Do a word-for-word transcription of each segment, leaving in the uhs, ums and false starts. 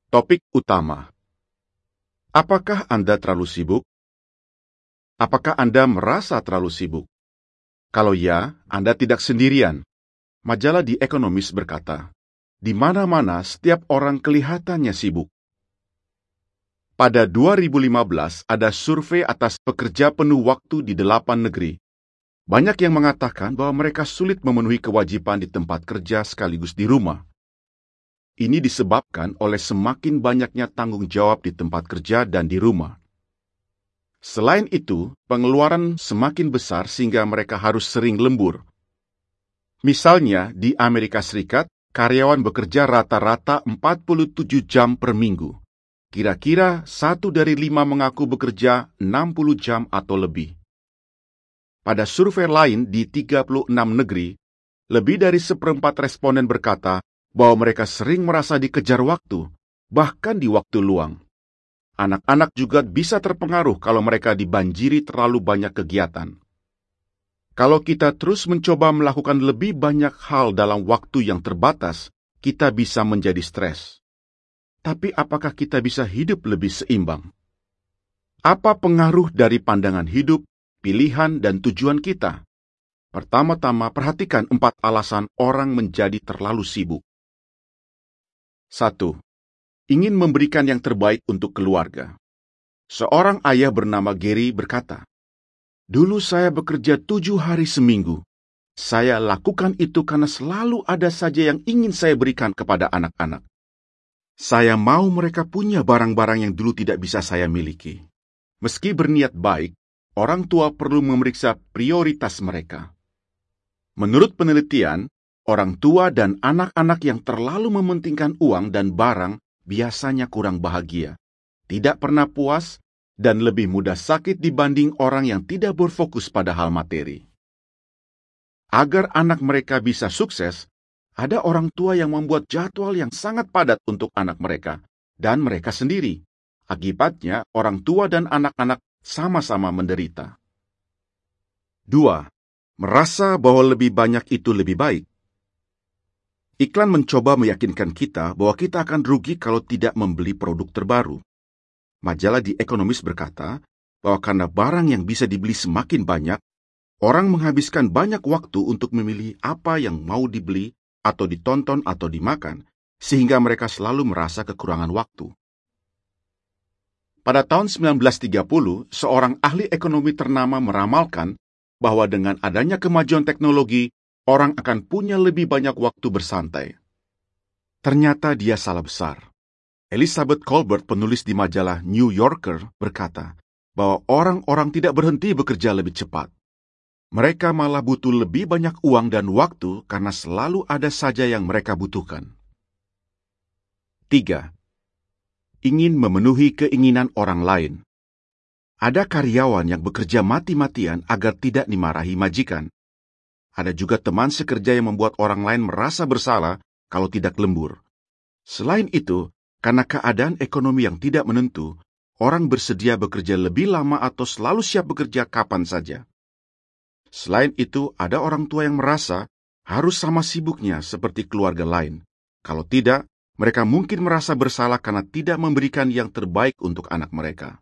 Topik utama. Apakah Anda terlalu sibuk? Apakah Anda merasa terlalu sibuk? Kalau ya, Anda tidak sendirian. Majalah The Economist berkata, di mana-mana setiap orang kelihatannya sibuk. Pada dua ribu lima belas ada survei atas pekerja penuh waktu di delapan negeri. Banyak yang mengatakan bahwa mereka sulit memenuhi kewajiban di tempat kerja sekaligus di rumah. Ini disebabkan oleh semakin banyaknya tanggung jawab di tempat kerja dan di rumah. Selain itu, pengeluaran semakin besar sehingga mereka harus sering lembur. Misalnya, di Amerika Serikat, karyawan bekerja rata-rata empat puluh tujuh jam per minggu. Kira-kira satu dari lima mengaku bekerja enam puluh jam atau lebih. Pada survei lain di tiga puluh enam negeri, lebih dari seperempat responden berkata bahwa mereka sering merasa dikejar waktu, bahkan di waktu luang. Anak-anak juga bisa terpengaruh kalau mereka dibanjiri terlalu banyak kegiatan. Kalau kita terus mencoba melakukan lebih banyak hal dalam waktu yang terbatas, kita bisa menjadi stres. Tapi apakah kita bisa hidup lebih seimbang? Apa pengaruh dari pandangan hidup, pilihan, dan tujuan kita? Pertama-tama, perhatikan empat alasan orang menjadi terlalu sibuk. Satu. Ingin memberikan yang terbaik untuk keluarga. Seorang ayah bernama Gary berkata, "Dulu saya bekerja tujuh hari seminggu. Saya lakukan itu karena selalu ada saja yang ingin saya berikan kepada anak-anak. Saya mau mereka punya barang-barang yang dulu tidak bisa saya miliki. Meski berniat baik, orang tua perlu memeriksa prioritas mereka." Menurut penelitian, orang tua dan anak-anak yang terlalu mementingkan uang dan barang biasanya kurang bahagia, tidak pernah puas, dan lebih mudah sakit dibanding orang yang tidak berfokus pada hal materi. Agar anak mereka bisa sukses, ada orang tua yang membuat jadwal yang sangat padat untuk anak mereka dan mereka sendiri. Akibatnya, orang tua dan anak-anak sama-sama menderita. Dua. Merasa bahwa lebih banyak itu lebih baik. Iklan mencoba meyakinkan kita bahwa kita akan rugi kalau tidak membeli produk terbaru. Majalah The Economist berkata bahwa karena barang yang bisa dibeli semakin banyak, orang menghabiskan banyak waktu untuk memilih apa yang mau dibeli atau ditonton atau dimakan, sehingga mereka selalu merasa kekurangan waktu. Pada tahun sembilan belas tiga puluh, seorang ahli ekonomi ternama meramalkan bahwa dengan adanya kemajuan teknologi, orang akan punya lebih banyak waktu bersantai. Ternyata dia salah besar. Elizabeth Kolbert, penulis di majalah New Yorker, berkata bahwa orang-orang tidak berhenti bekerja lebih cepat. Mereka malah butuh lebih banyak uang dan waktu karena selalu ada saja yang mereka butuhkan. Tiga. Ingin memenuhi keinginan orang lain. Ada karyawan yang bekerja mati-matian agar tidak dimarahi majikan. Ada juga teman sekerja yang membuat orang lain merasa bersalah kalau tidak lembur. Selain itu, karena keadaan ekonomi yang tidak menentu, orang bersedia bekerja lebih lama atau selalu siap bekerja kapan saja. Selain itu, ada orang tua yang merasa harus sama sibuknya seperti keluarga lain. Kalau tidak, mereka mungkin merasa bersalah karena tidak memberikan yang terbaik untuk anak mereka.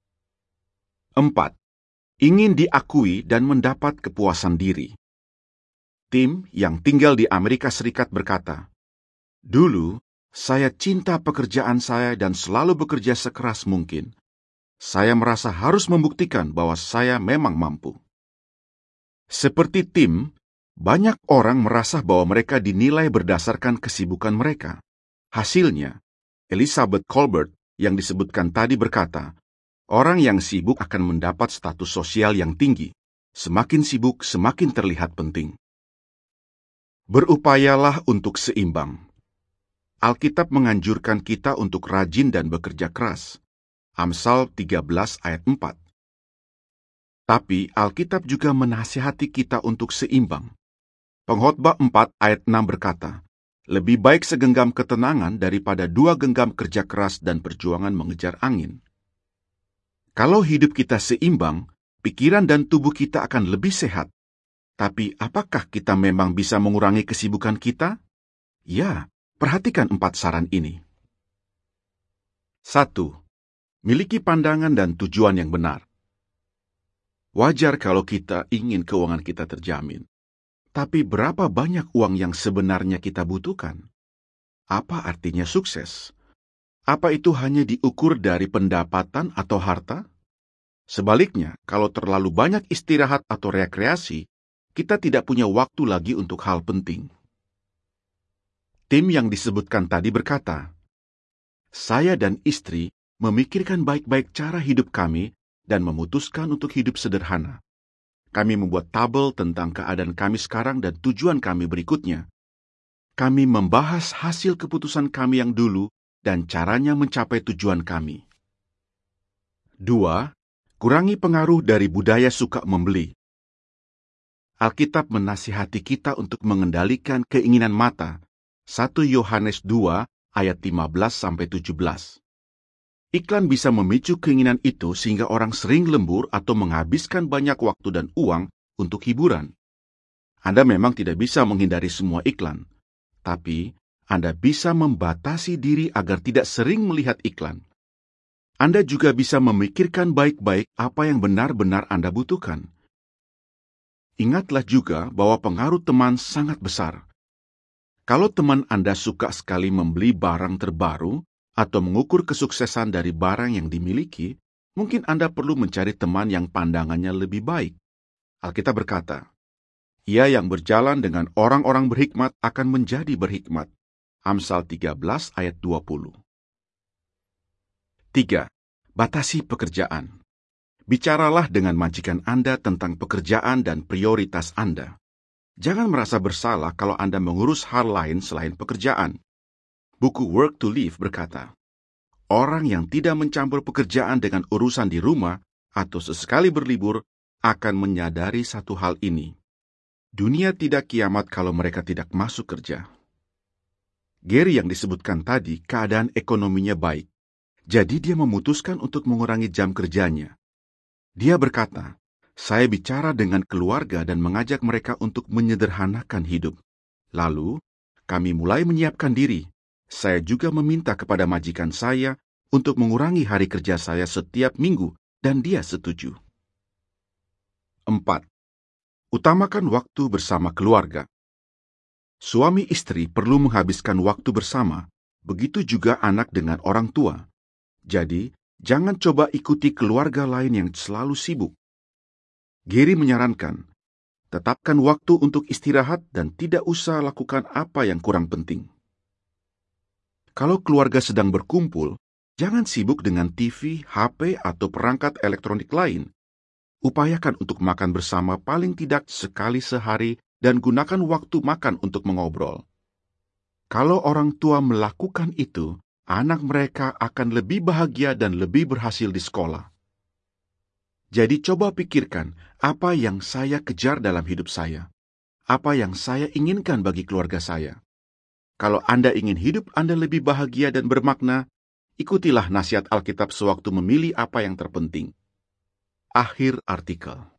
Empat. Ingin diakui dan mendapat kepuasan diri. Tim yang tinggal di Amerika Serikat berkata, "Dulu, saya cinta pekerjaan saya dan selalu bekerja sekeras mungkin. Saya merasa harus membuktikan bahwa saya memang mampu." Seperti Tim, banyak orang merasa bahwa mereka dinilai berdasarkan kesibukan mereka. Hasilnya, Elizabeth Kolbert yang disebutkan tadi berkata, orang yang sibuk akan mendapat status sosial yang tinggi. Semakin sibuk, semakin terlihat penting. Berupayalah untuk seimbang. Alkitab menganjurkan kita untuk rajin dan bekerja keras. Amsal tiga belas ayat empat. Tapi Alkitab juga menasihati kita untuk seimbang. Pengkhotbah empat ayat enam berkata, lebih baik segenggam ketenangan daripada dua genggam kerja keras dan perjuangan mengejar angin. Kalau hidup kita seimbang, pikiran dan tubuh kita akan lebih sehat. Tapi apakah kita memang bisa mengurangi kesibukan kita? Ya, perhatikan empat saran ini. Satu. Miliki pandangan dan tujuan yang benar. Wajar kalau kita ingin keuangan kita terjamin. Tapi berapa banyak uang yang sebenarnya kita butuhkan? Apa artinya sukses? Apa itu hanya diukur dari pendapatan atau harta? Sebaliknya, kalau terlalu banyak istirahat atau rekreasi, kita tidak punya waktu lagi untuk hal penting. Tim yang disebutkan tadi berkata, "Saya dan istri memikirkan baik-baik cara hidup kami dan memutuskan untuk hidup sederhana. Kami membuat tabel tentang keadaan kami sekarang dan tujuan kami berikutnya. Kami membahas hasil keputusan kami yang dulu dan caranya mencapai tujuan kami." Dua, kurangi pengaruh dari budaya suka membeli. Alkitab menasihati kita untuk mengendalikan keinginan mata. satu Yohanes dua ayat lima belas sampai tujuh belas. Iklan bisa memicu keinginan itu sehingga orang sering lembur atau menghabiskan banyak waktu dan uang untuk hiburan. Anda memang tidak bisa menghindari semua iklan, tapi Anda bisa membatasi diri agar tidak sering melihat iklan. Anda juga bisa memikirkan baik-baik apa yang benar-benar Anda butuhkan. Ingatlah juga bahwa pengaruh teman sangat besar. Kalau teman Anda suka sekali membeli barang terbaru atau mengukur kesuksesan dari barang yang dimiliki, mungkin Anda perlu mencari teman yang pandangannya lebih baik. Alkitab berkata, "Ia yang berjalan dengan orang-orang berhikmat akan menjadi berhikmat." Amsal tiga belas ayat dua puluh. Tiga. Batasi pekerjaan. Bicaralah dengan majikan Anda tentang pekerjaan dan prioritas Anda. Jangan merasa bersalah kalau Anda mengurus hal lain selain pekerjaan. Buku Work to Live berkata, orang yang tidak mencampur pekerjaan dengan urusan di rumah atau sesekali berlibur akan menyadari satu hal ini. Dunia tidak kiamat kalau mereka tidak masuk kerja. Gary yang disebutkan tadi, keadaan ekonominya baik. Jadi dia memutuskan untuk mengurangi jam kerjanya. Dia berkata, "Saya bicara dengan keluarga dan mengajak mereka untuk menyederhanakan hidup. Lalu, kami mulai menyiapkan diri. Saya juga meminta kepada majikan saya untuk mengurangi hari kerja saya setiap minggu, dan dia setuju." Empat. Utamakan waktu bersama keluarga. Suami istri perlu menghabiskan waktu bersama, begitu juga anak dengan orang tua. Jadi, jangan coba ikuti keluarga lain yang selalu sibuk. Gary menyarankan, tetapkan waktu untuk istirahat dan tidak usah lakukan apa yang kurang penting. Kalau keluarga sedang berkumpul, jangan sibuk dengan T V, H P, atau perangkat elektronik lain. Upayakan untuk makan bersama paling tidak sekali sehari dan gunakan waktu makan untuk mengobrol. Kalau orang tua melakukan itu, anak mereka akan lebih bahagia dan lebih berhasil di sekolah. Jadi coba pikirkan apa yang saya kejar dalam hidup saya. Apa yang saya inginkan bagi keluarga saya. Kalau Anda ingin hidup Anda lebih bahagia dan bermakna, ikutilah nasihat Alkitab sewaktu memilih apa yang terpenting. Akhir artikel.